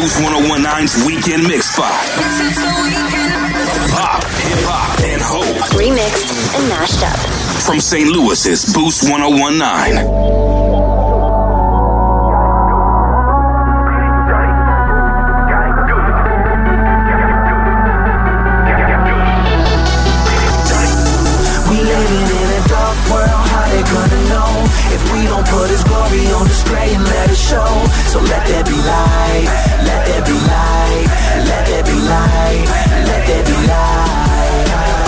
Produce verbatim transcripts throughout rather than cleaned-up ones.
Boost ten nine's Weekend Mix Spot. Pop, hip-hop, and hope. Remixed and mashed up. From Saint Louis's Boost ten nineteen. Put his glory on display and let it show. So let there be light, let there be light, let there be light, let there be light.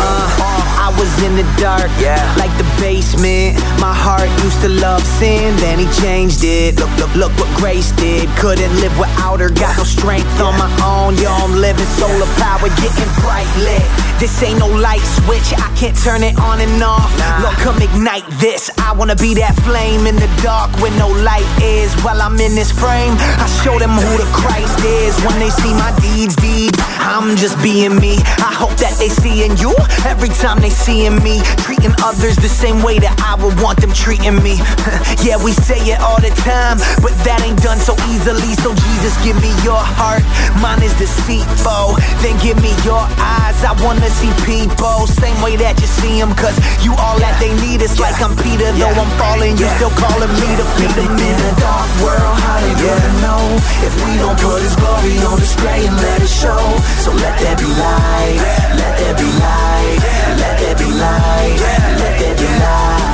Uh, I was in the dark, yeah, like the basement. My heart used to love sin, then he changed it. Look, look, look what Grace did. Couldn't live without her, got no strength on my own. Yo, I'm living solar power, getting bright lit. This ain't no light switch, I can't turn it on and off. Nah. Lord, come ignite this. I wanna be that flame in the dark where no light is. While I'm in this frame, I show them who the Christ is. When they see my deeds, deeds, I'm just being me. I hope that they seeing you every time they seeing me. Treating others the same way that I would want them treating me. Yeah, we say it all the time, but that ain't done so easily. So Jesus, give me your heart, mine is deceitful. Then give me your eyes, I wanna see people same way that you see them, cause you all that they need. It's like I'm Peter, though I'm falling, you still calling me to feed them. In a dark world, how they gonna know if we don't put his glory on display and let it show? So let there be light, let there be light, let there be light, let there be light.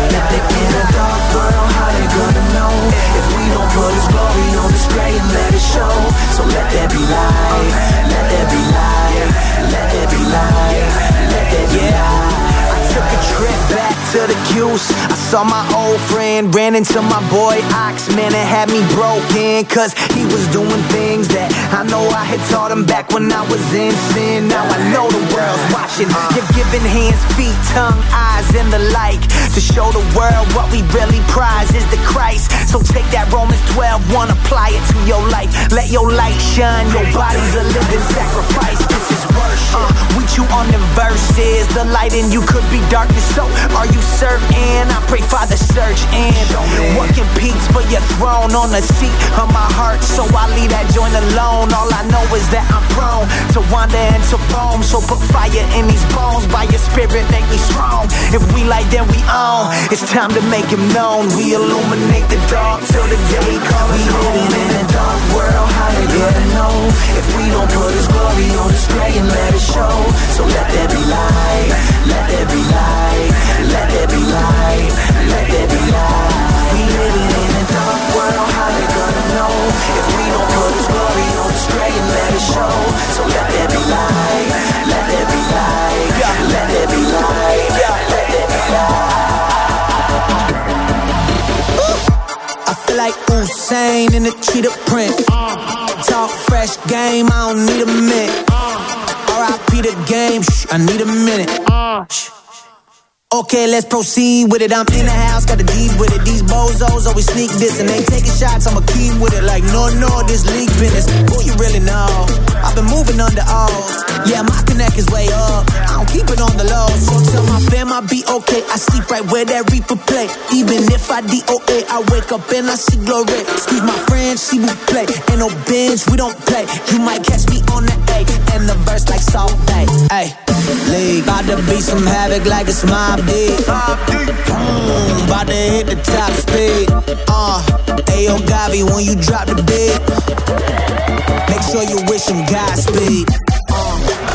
In a dark world, how they gonna know if we don't put his glory on display and let it show? So let there be light, let there be light, let there be light, let there be light. I took a trip back to the Q's. I saw my old friend, ran into my boy Ox, man, it had me broken, cause he was doing things that I know I had taught him back when I was in sin. Now I know the world's watching. You're giving hands, feet, tongue, eyes, and the like, to show the world what we really prize is the Christ. So take that Romans twelve one, apply it to your life. Let your light shine, your body's a living sacrifice. This is worship. Uh, we chew on the verses, the light in you could be darkness. So are you certain? I pray, Father, search in. Working peaks for your throne on the seat of my heart, so I leave that joint alone. All I know is that I'm prone to wander and to roam. So put fire in these bones, by your spirit make me strong. If we light, then we own. It's time to make him known. We illuminate the dark till the day comes. We living in a dark world, how they gonna know if we don't put his glory on display and let it show? So let there be light, let there be light, let there be light, let there be light. We living in a dark world, how they gonna know if we don't put his glory on display and let it show? So let there be light, let there be light, let there be light, let there be light. I feel like Usain in the cheetah print. Talk fresh game, I don't need a minute. R I P the game, shh, I need a minute. Shh. Okay, let's proceed with it. I'm in the house, got the deed with it. These bozos always sneak this and they taking shots. I'ma keep with it like no, no, this league business. Who you really know? I've been moving under O's. Yeah, my connect is way up. I don't keep it on the low. So tell my fam I'll be okay. I sleep right where that Reaper play. Even if I D O A, I wake up and I see glory. Excuse my friends, she will play. Ain't no bench, we don't play. You might catch me on the A and the verse like Salt Bay. Ay, league, about to be some havoc like it's my deep. Mm, about to hit the top speed. Uh, Ayo Gavi when you drop the beat. Make sure you wish him Godspeed. Uh.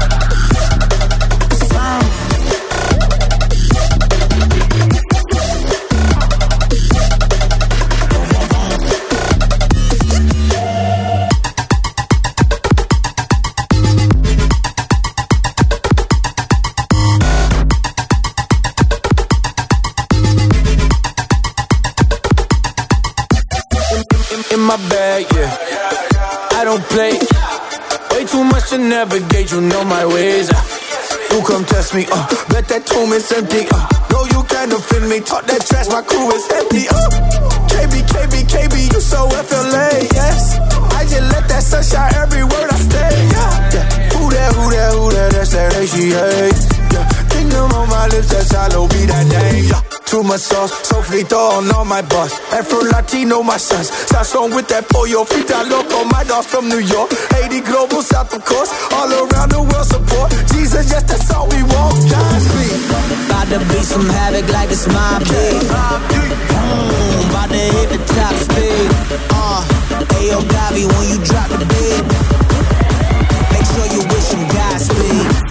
In my bag, yeah, I don't play. Way too much to navigate, you know my ways. You come test me, uh, bet that tomb is empty, uh. No, you can't offend me, talk that trash, my crew is empty, uh. K B, K B, K B, you so F L A, yes. I just let that sunshine every word I say, yeah, yeah. Who that, who that, who that, that's that H E A, yeah. Kingdom on my lips, that's how be that name, yeah. too much sauce, sofrito on all my boss. Afro Latino, my sons. Sazon with that pollo, frita loco, my dogs from New York. eighty global, south of course, all around the world support. Jesus, yes, that's all we want. Godspeed. About to be some havoc like it's my beat. Boom, about to hit the top speed. Uh, Ayo, Gavi, when you drop the beat, make sure you wish him Godspeed.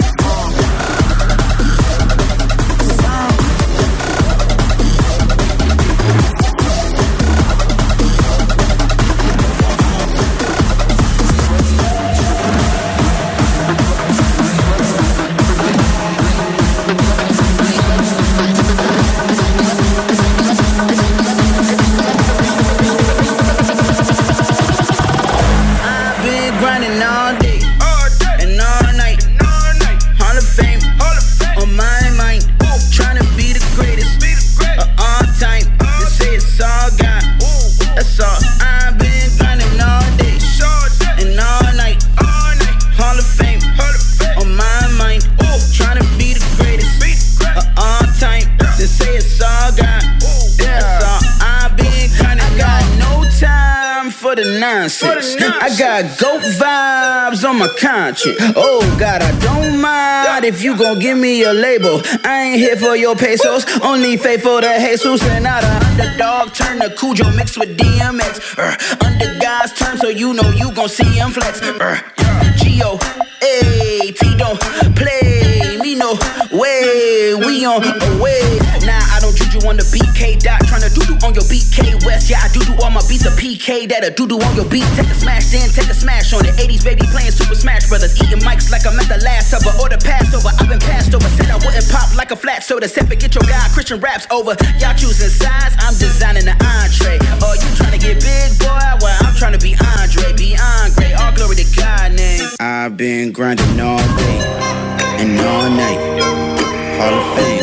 Nonsense. I got goat vibes on my conscience. Oh God, I don't mind if you gon' give me a label. I ain't here for your pesos, only faithful to Jesus. And not a underdog, turn to Cujo mixed with D M X. Uh, under God's term, so you know you gon' see him flex. Uh, G-O, A, T don't play me no way. We on a way. Nah, I don't juju on the B K dot. Tryna doo-doo on your B K West. Yeah, I do-do all my beats a P K. That a doo-doo on your beat. Take a smash, then take a smash on it. eighties baby playing Super Smash Brothers. Eating mics like I'm at the last supper. Or the Passover, I've been passed over. Said I wouldn't pop like a flat soda. Said forget your guy, Christian raps over. Y'all choosing sides, I'm designing the entree. Oh, you tryna get big, boy? Well, I'm tryna be Andre, beyond great. All glory to God name. I've been grinding all day and all night. Hall of Fame.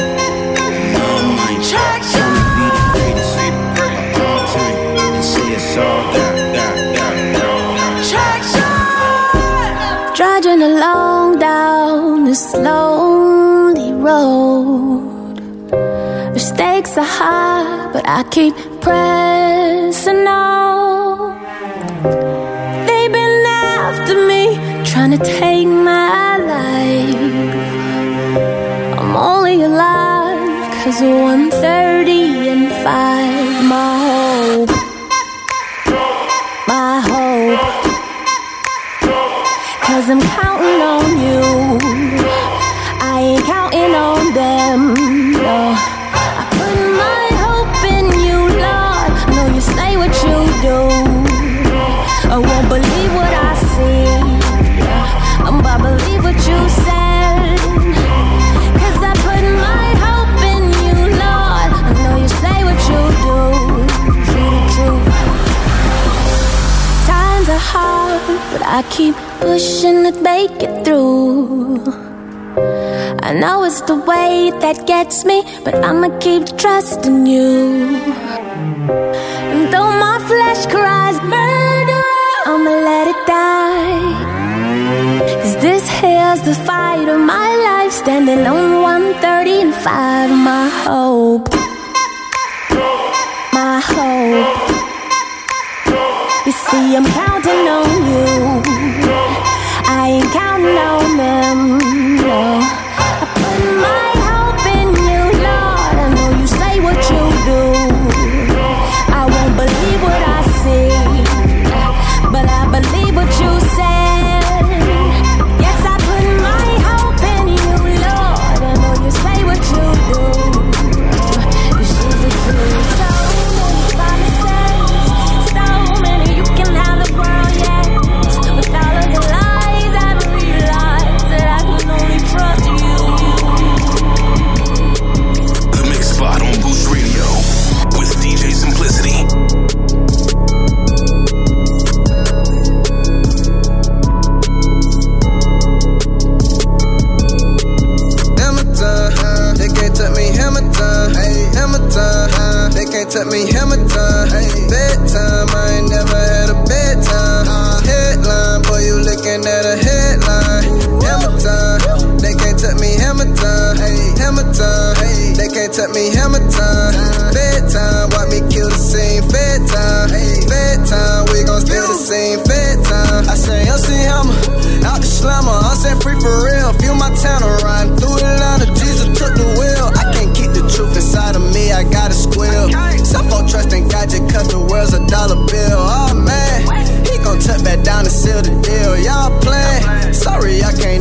Trudging along down this lonely road. The stakes are high, but I keep pressing on. They've been after me, trying to take my life. I'm only alive cause of one thirty and five. My hope, my hope, cause I'm counting on you. I ain't counting on them, no. I put my hope in you, Lord. I know you say what you do. I won't believe what I see, um, but believe what you said. Cause I put my hope in you, Lord. I know you say what you do. True to true. Times are hard, but I keep pushing to make it through. I know it's the way that gets me, but I'ma keep trusting you. And though my flesh cries murder, I'ma let it die. Cause this here's the fight of my life, standing on one thirty and five. My hope, my hope. You see, I'm counting on you. I ain't counting on them, no. I put my hope in you, Lord. I know you say what you do. I won't believe what I see, but I believe what you said. Yes, I put my hope in you, Lord. I know you say what you do. Cause she's a truth. So many promises, so many you can have the world, yeah.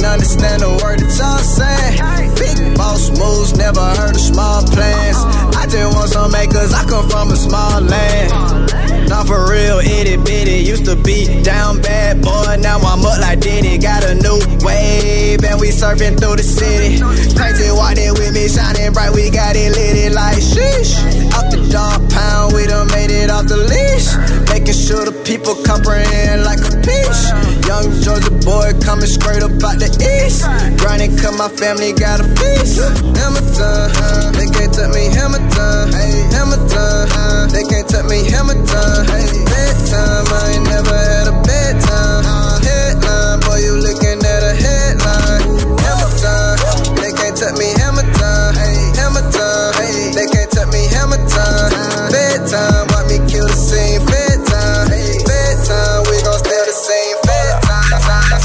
understand a word that y'all saying. Big boss moves, never heard of small plans. I just want some acres, I come from a small land. Not for real, itty bitty. Used to be down bad, boy. Now I'm up like Diddy. Got a new wave, and we surfing through the city. Crazy white it with me, shining bright. We got it lit it like sheesh. Out the dog pound, we done made it off the leash. Making sure the people comprehend like a peach. Young Georgia boy coming straight up out the east. Grinding cause my family got a feast. Hammer time, they can't touch me. Hammer time, hammer time, they can't touch me. Hammer time. Bedtime, I ain't never had a bedtime. Headline, boy, you looking at a headline. Hammer time, they can't touch me. Hammer time, hammer time, they can't touch me. Hammer time. Bedtime, watch me kill the scene. Bedtime, bedtime, we gon' steal the scene. Bedtime.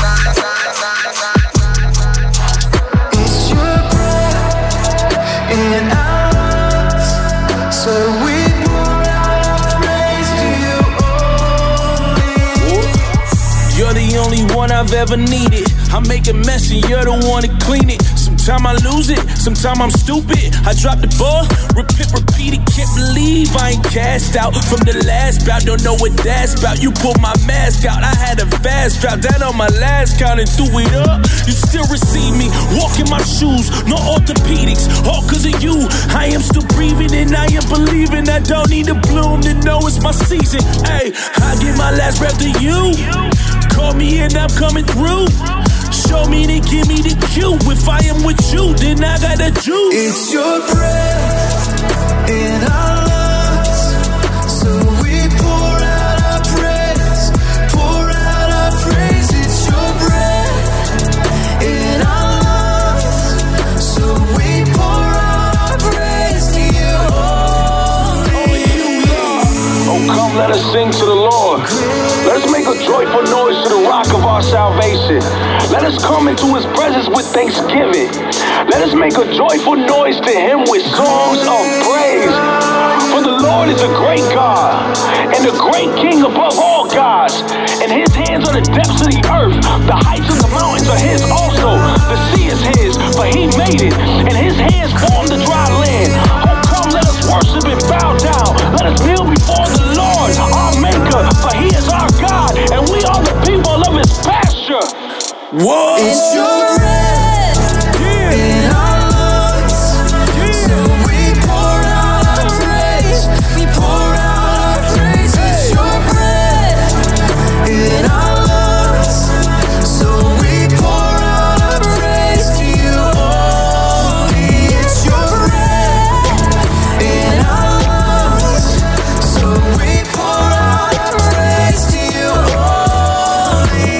It's your breath in our lungs, so we. You're the only one I've ever needed. I make it messy, you're the one to clean it. Sometimes I lose it, sometimes I'm stupid. I drop the ball, repeat, repeat it. Can't believe I ain't cast out from the last bout. Don't know what that's about. You pulled my mask out, I had a fast drop down on my last count and threw it up. You still receive me, walk in my shoes, no orthopedics, all cause of you. I am still breathing and I am believing. I don't need to bloom to know it's my season. Hey, I give my last breath to you. Call me and I'm coming through. Show me to give me the cue. If I am with you, then I got the juice. It's your breath in our lungs, so we pour out our praise, pour out our praise. It's your breath in our lungs, so we pour out our praise to you. Only you, Lord. Oh, come, let us sing to the Lord. Let us make a joyful noise to the rock of our salvation. Let us come into his presence with thanksgiving. Let us make a joyful noise to him with songs of praise. For the Lord is a great God and a great King above all gods. And his hands are the depths of the earth. The heights of the mountains are his also. The sea is his, for he made it. And his hands formed the dry land. Oh, come, let us worship and bow down. Let us kneel before the Lord, our maker. For he is our God, and we are the people of his pasture. Whoa. It's your breath yeah. in our lungs, yeah. So we pour out our praise, we pour out our praise. It's your breath in our lungs, so we pour out our praise to you only. It's your breath in our lungs, so we pour out our praise to you only.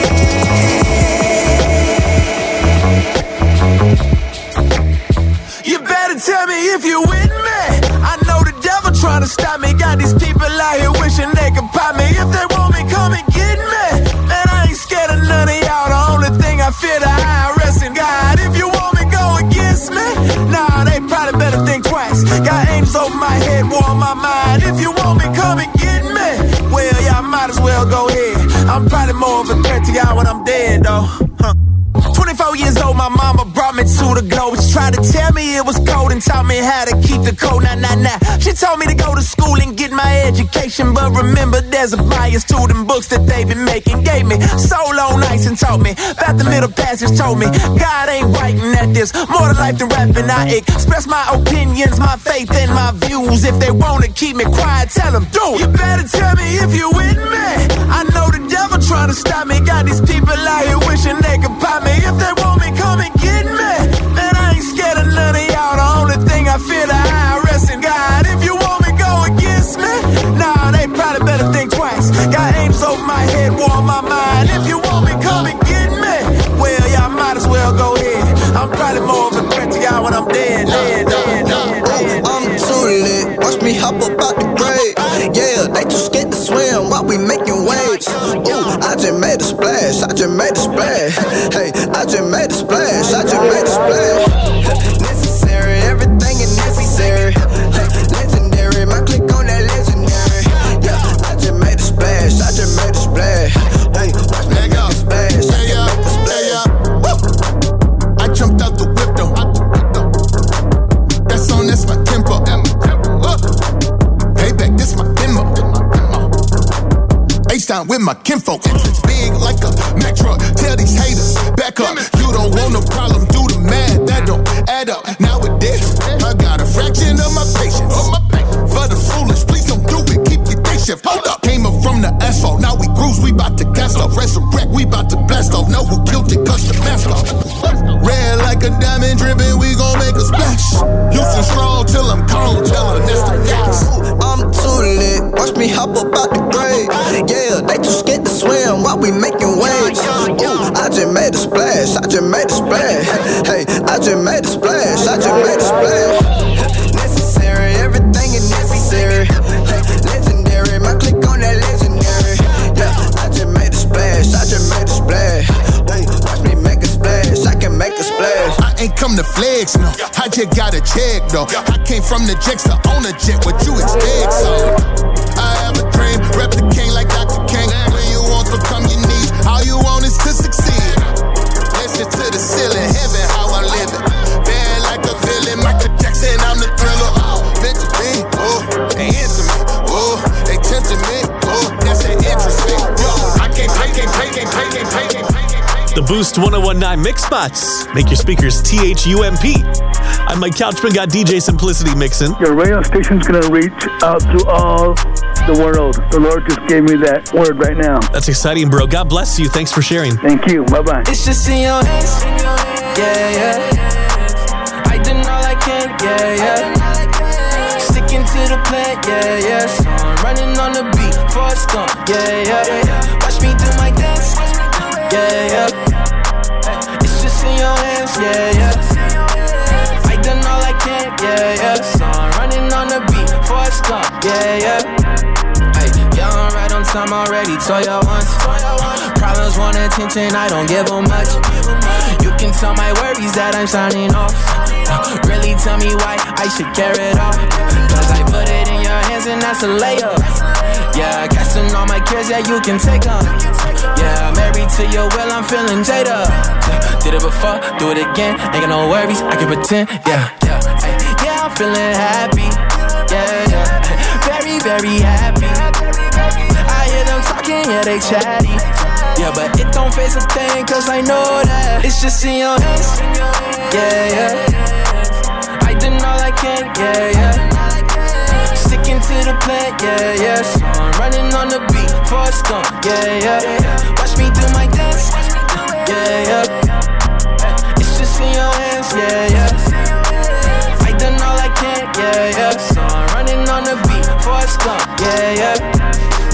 Tell me if you with me. I know the devil trying to stop me. Got these people out here wishing they could pop me. If they want me, come and get me. Man, I ain't scared of none of y'all. The only thing I fear the I R S and God. If you want me, go against me. Nah, they probably better think twice. Got angels over my head, war on my mind. If you want me, come and get me. Well, y'all might as well go ahead. I'm probably more of a threat to y'all when I'm dead, though. Huh. twenty-four years old, my mama brought me to the globe. She tried to tell me it was cold and taught me how to keep the code. Nah, nah, nah. She told me to go to school and get my education. But remember, there's a bias to them books that they been making. Gave me soul on ice and taught me about the middle passage. Told me God ain't writing at this. More to life than rapping. I express my opinions, my faith, and my views. If they want to keep me quiet, tell them do it. You better tell me if you with me. I know the devil trying to stop me. Got these people out here wishing they could pop me. If they want me, come and get me. Man, I ain't scared of none of y'all. The only thing I fear the I R S and God. If you want me, go against me. Nah, they probably better think twice. Got angels over my head, war on my mind. If you want me, come and get me. Well, y'all might as well go ahead. I'm probably more of a threat to y'all when I'm dead, dead, dead, dead, dead. I'm too lit, watch me hop up out the grave. Yeah, they too scared to swim while we making waves. Ooh, I just made a splash, I just made a splash. Hey, I just made a splash, I just made a splash. Necessary, everything is necessary. Hey, legendary, my click on that legendary. Yeah, I just made a splash, I just made a splash. Hey, watch me make a splash, I just made a splash. Woo! FaceTime with my kinfolk. It's big like a Mack truck. Tell these haters, back up. You don't want no problem, do the math. That don't add up. Nowadays, I got a fraction of my patience. For the foolish, please don't do it. Keep your day shift. Hold up. Came up from the asphalt. Now we cruise, we bout to cast off. Resurrect, we bout to blast off. Know who killed it, cuss the mask off. Red like a diamond dripping, we gon' make a splash. Houston strong till I'm cold, tell her that's the facts. I'm too lit, watch me hop up out the grave. Yeah, they too scared to swim while we making waves. Ooh, I just made a splash, I just made a splash. Hey, I just made a splash, I just made a splash. Necessary, everything is necessary. Legendary, my click on that legendary. Yeah, I just made a splash, I just made a splash. Ooh, watch me make a splash, I can make a splash. I ain't come to flex, no, I just got a check, though. I came from the jets to own a jet, what you expect, so I have a dream, rep the king like Doctor King. When you want to come, you need, all you want is to succeed. Listen to the ceiling, heaven, how I'm living. Bad like a villain, Michael Jackson, I'm the thriller. Oh, meant to be, oh, they into me, oh, they tempting me, oh, that's an interest me. Yo, I can't play, can't play, can't play, can't play, can't play. The Boost one oh one nine Mix Spots. Make your speakers T H U M P. I'm Mike Couchman, got D J Simplicity mixing. Your radio station's going to reach out to all the world. The Lord just gave me that word right now. That's exciting, bro. God bless you. Thanks for sharing. Thank you. Bye-bye. It's just in your hands. Yeah, yeah. I did all I can. Yeah, yeah. Sticking to the plan. Yeah, yeah. So I'm running on the beat for a skunk. Yeah, yeah. Watch me do my dance. Yeah, yeah. It's just in your hands. Yeah, yeah. I done all I can. Yeah, yeah. So I'm running on the beat for a skunk. Yeah, yeah. Hey, yeah, I'm right on time already. Told y'all once. Problems want attention, I don't give them much. You can tell my worries that I'm signing off. Really tell me why I should carry it off. Cause I put it in your hands and that's a layup. Yeah, casting all my cares, yeah, you can take them. Yeah, married to your will, I'm feeling jaded. Yeah, did it before, do it again. Ain't got no worries, I can pretend. Yeah, yeah, ay, yeah, I'm feeling happy. Yeah, yeah, very, very happy. I hear them talking, yeah, they chatty. Yeah, but it don't face a thing, cause I know that it's just in your hands. Yeah, yeah. I did all I can, yeah, yeah. Sticking to the plan, yeah, yeah. So I'm running on the beat for a skunk, yeah, yeah. Watch me do my dance, yeah, yeah. It's just in your hands, yeah, yeah. I done all I can, yeah, yeah. So I'm running on the beat for a skunk, yeah, yeah.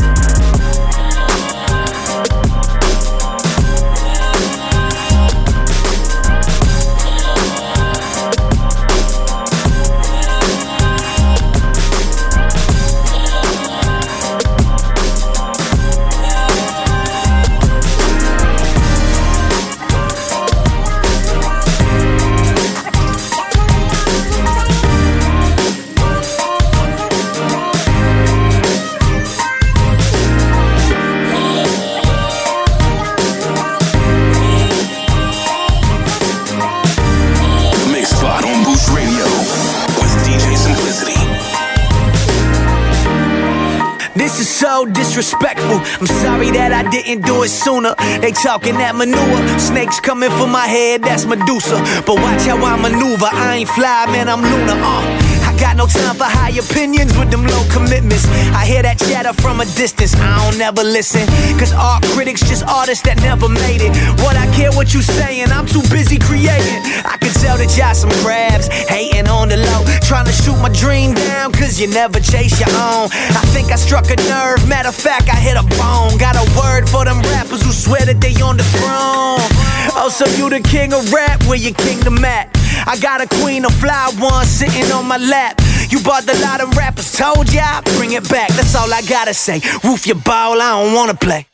This is so disrespectful. I'm sorry that I didn't do it sooner. They talking that manure. Snakes coming for my head, that's Medusa. But watch how I maneuver. I ain't fly, man, I'm lunar. Uh. I got no time for high opinions with them low commitments. I hear that chatter from a distance. I don't never listen. Cause art critics just artists that never made it. What I care what you saying, I'm too busy creating. I can tell that y'all some crabs, hating on the low, trying to shoot my dream down cause you never chase your own. I think I struck a nerve, matter of fact I hit a bone. Got a word for them rappers who swear that they on the throne. Oh, so you the king of rap, where your kingdom at? I got a queen, a fly one sitting on my lap. You bought the lot of rappers, told ya, bring it back. That's all I gotta say. Roof your ball, I don't wanna play.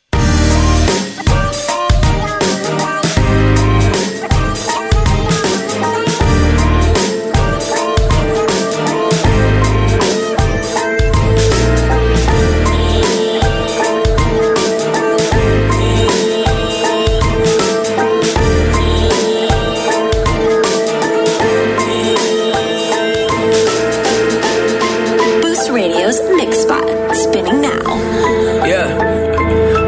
Mix Spot, spinning now. Yeah.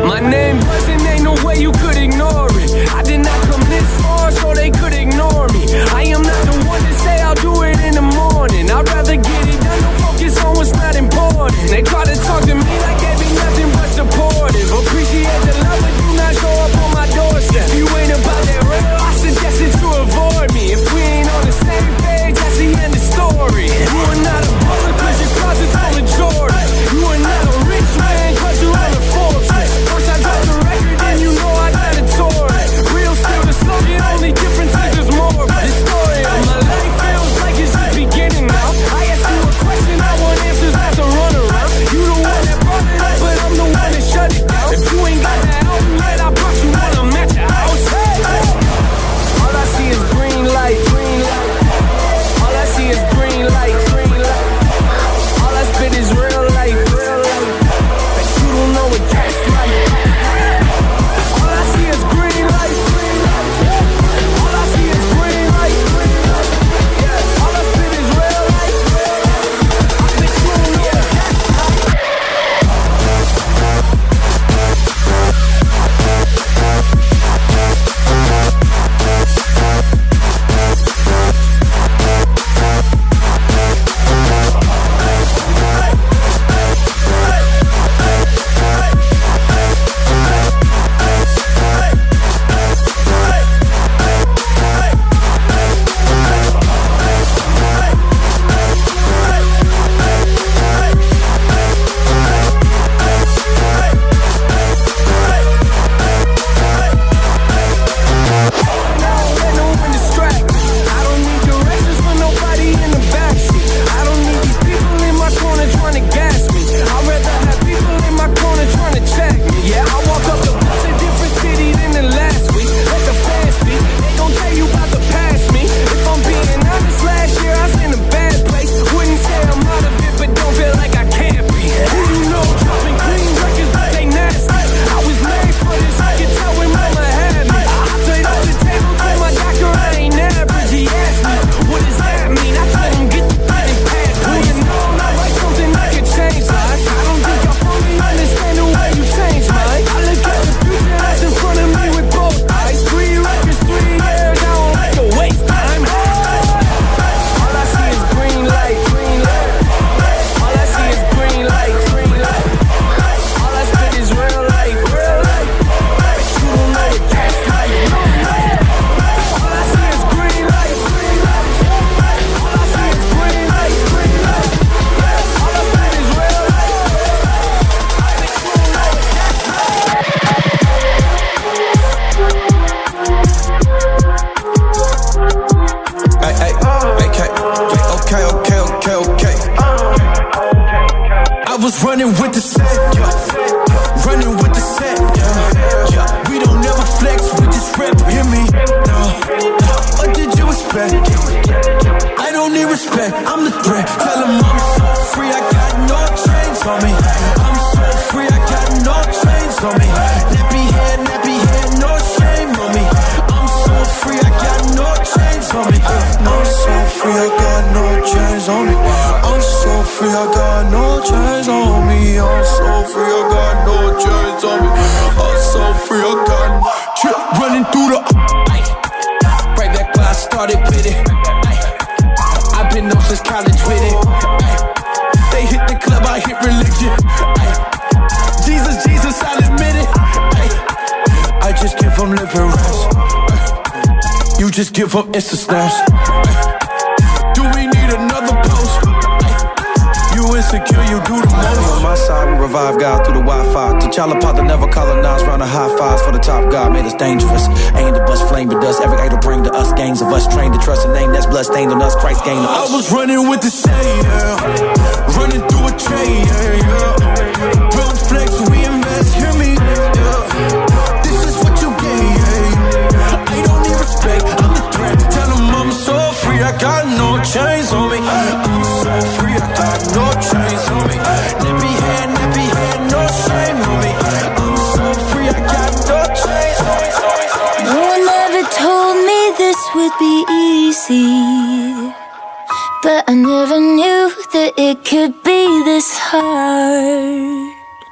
just give them living raps. You just give them Insta snaps. Do we need another post? You insecure, you do the most. On my side, we revive God through the Wi-Fi. T'Challa Pop never colonized, round the high fives for the top God made us dangerous. Aim to bust flame with us, every idol bring to us gangs of us. Trained to trust a name that's blood stained on us, Christ gained on us. I was running with the shade, yeah. Running through a trade, yeah, yeah. Build flex, we invest, hear me, yeah. This is what you get, yeah. I don't need respect, I'm the threat. Tell them I'm so free, I got no chains on me. I'm so free, I got no chains on me. Nappy head, nappy head, no shame on me. I'm so free, I got no chains on me. No one ever told me this would be easy, but I never knew that it could be this hard.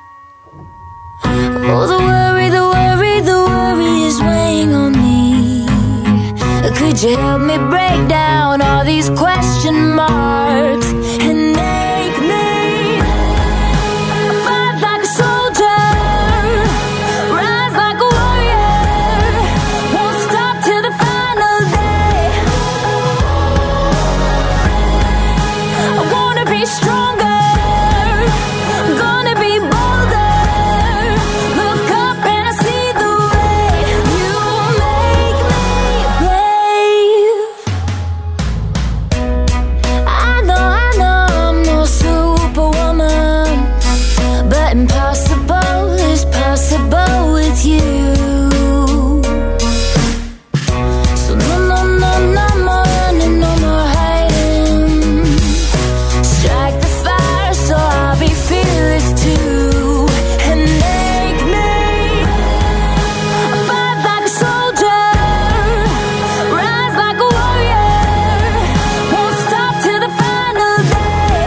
Oh, the worry, the worry, the worry is weighing on me. Could you help me break down all these question marks and make me fight like a soldier, rise like a warrior, won't stop till the final day. I wanna be stronger, gonna be bolder. Look up and I see the way you make me brave. I know, I know I'm no superwoman, but impossible is possible with you. So no, no, no, no more running, no more hiding. Strike the fire so I'll be fearless too, and make me fight like a soldier, rise like a warrior, won't stop till the final day.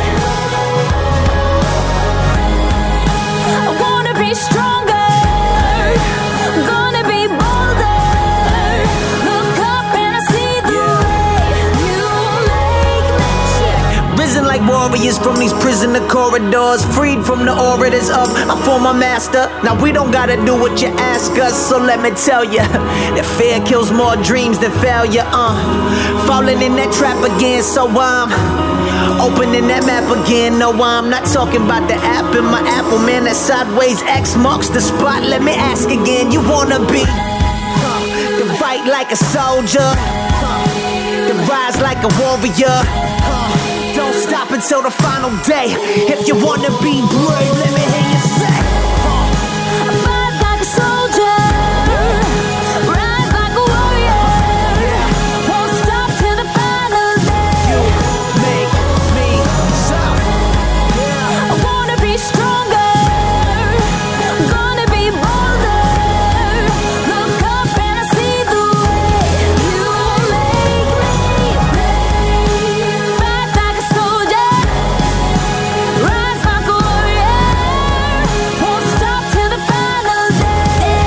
I wanna be stronger, gonna be bolder. Look up and I see the way you make me. Risen like warriors from these prisoner corridors, freed from the orators of a former master. Now we don't gotta do what you ask us, so let me tell ya that fear kills more dreams than failure. Uh, falling in that trap again, so I'm opening that map again. No, I'm not talking about the app in my Apple, man. That sideways X marks the spot. Let me ask again, you wanna be uh, the fight like a soldier, uh, the rise like a warrior. Uh, don't stop until the final day. If you wanna be brave, let me hear you say. Fight like a soldier, rise like a warrior, won't stop till the final day. Make me stop. I wanna be stronger, gonna be bolder. Look up and I see the way you make me brave. Fight like a soldier, rise like a warrior, won't stop till the final day.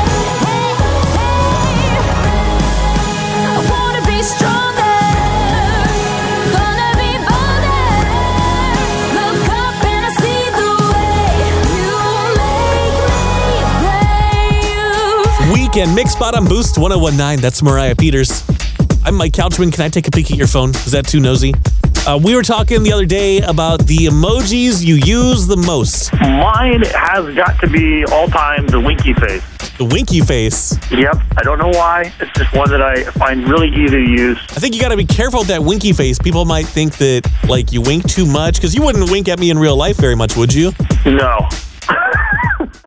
I wanna be stronger, gonna be bolder. Look up and I see the way you make me brave. Weekend Mix Spot on Boost one oh one nine. That's Mariah Peters. I'm Mike Couchman. Can I take a peek at your phone? Is that too nosy? Uh, we were talking the other day about the emojis you use the most. Mine has got to be all time the winky face. The winky face. Yep. I don't know why. It's just one that I find really easy to use. I think you got to be careful with that winky face. People might think that like you wink too much, because you wouldn't wink at me in real life very much, would you? No.